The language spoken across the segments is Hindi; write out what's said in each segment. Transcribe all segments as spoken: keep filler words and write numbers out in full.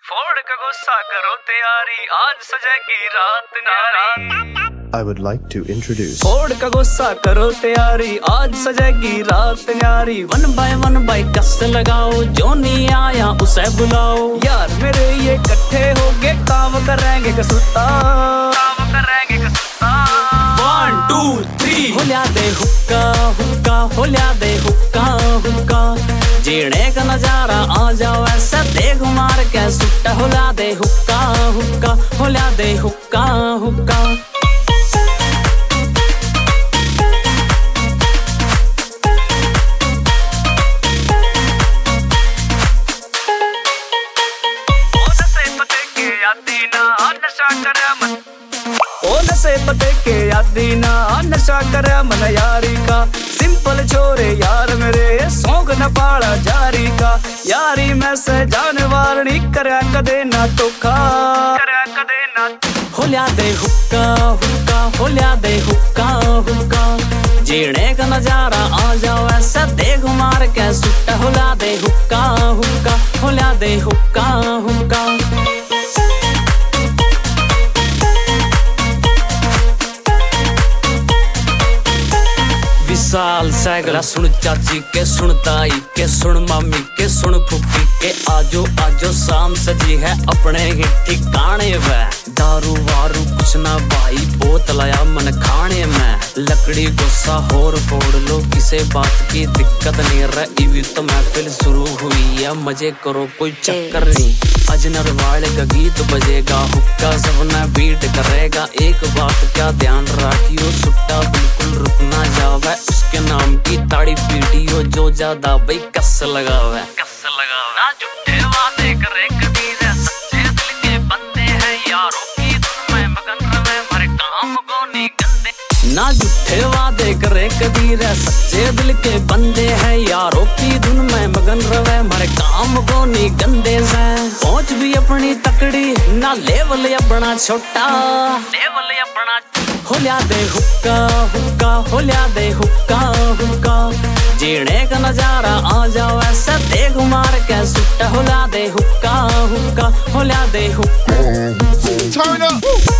फोड़ का गुस्सा करो तैयारी, आज सजेगी रात न्यारी। I would like to introduce फोड़ का गुस्सा करो तैयारी, आज सजेगी रात न्यारी। वन बाय वन बाय कस लगाओ, जो नहीं आया उसे बुलाओ। यार मेरे ये इकट्ठे होके काम करेंगे कसुता, काम करेंगे कसुता। वन टू थ्री होल्या दे हुक्का हुक्का, होल्या दे हुक्का हुक्का। जीने का नजारा आ जाओ ऐसा देख मार के सुट्टा। होल्या दे हुक्का हुक्का, होल्या दे हुक्का हुक्का। ओ नशे पते के यादी ना, नशा करे मन यारी का। सिंपल छोरे यार मेरे, सौंग न पाड़ा जारी का। यारी में से जानवर नहीं करे कदे ना धोखा, करे कदे ना। होल्या दे हुक्का हुक्का, होल्या दे हुक्का हुक्का। जीने का नजारा आ जाओ ऐसा देख मार के सुट्टा। होल्या दे हुक्का हुक्का, होल्या दे हुक्का हुक्का। साल सैगड़ा सुन चाची के, सुन ताई के, सुन मामी के, सुन फुफी के। आजो आजो शाम सजी है अपने ही ठिकाने में। दारू वारू कुछ ना भाई, बोतल आया मन खाने में। लकड़ी गुस्सा होर फोड़ लो, किसे बात की दिक्कत नहीं रही। तो महफिल शुरू हुई है, मजे करो कोई चक्कर नहीं। अजनर वाले का गीत बजेगा, हुक्का सबना बीट करेगा। एक बात का ध्यान रखियो, सुट्टा बिल्कुल रुक ना जावे। उसके नाम की ताड़ी पीटी हो, जो ज्यादा भाई कस लगावे, कस लगावे। ना झूठे वादे करे कभी रे, सच्चे दिल के बंदे हैं। यारों की धुन में मगन रहे, मरे काम को नहीं गंदे। ना झूठे वादे करे कभी रे, सच्चे दिल के बंदे हैं। यारों की धुन में मगन रहे, मरे काम को नहीं गंदे से। पहुंच भी अपनी तकड़ी, ना लेवल अपना छोटा, लेवल अपना। होल्या दे हुक्का हुक्का, होल्या दे हुक्का हुक्का। जीने का नजारा आ जाओ ऐसा देख मार के सुट्टा। होल्या दे हुक्का हुक्का, होल्या दे हुक्का। Turn up.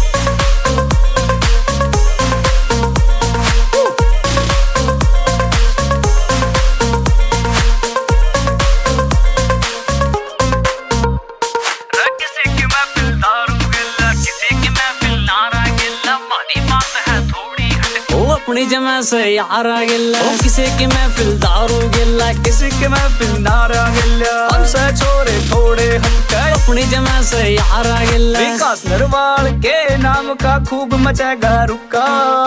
अपनी जमा से यारा गिल्ला, किसी की महफिल दारू गिल्ला, किसी की महफिल नारा गिल्ला। हमसे छोरे थोड़े हटके, अपनी जमा से यारा गिल्ला। विकास नरवाल के नाम का खूब मचेगा रुक्का।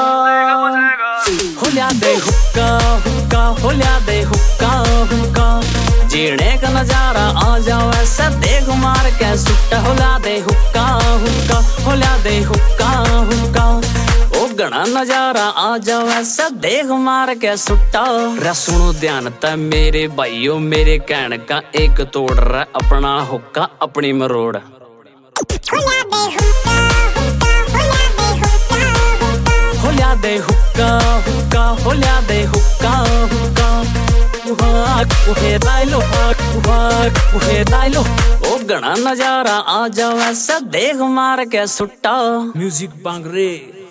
होल्या दे हुक्का हुक्का, होल्या दे हुक्का हुक्का। जीने का नजारा आ जाओ ऐसा देख मार के सुट्टा। होल्या दे हुक्का हुक्का, होल्या दे हुक्का हुक्का। घना नजारा आ जाओ ऐसा देख मार के सुट्टा। रे सुनो ध्यान ता मेरे भाइयों, मेरे कहने का एक तोड़ रहा अपना हुक्का अपनी मरोड़। होल्या दे हुक्का हुक्का, होल्या दे हुक्का हुक्का। होल्या दे हुक्का हुक्का, होल्या दे हुक्का हुक्का। उहे दाइलो उहे दाइलो। ओ घना नजारा आ जाओ ऐसा देख मार के सुट्टा। म्यूजिक बांग रे।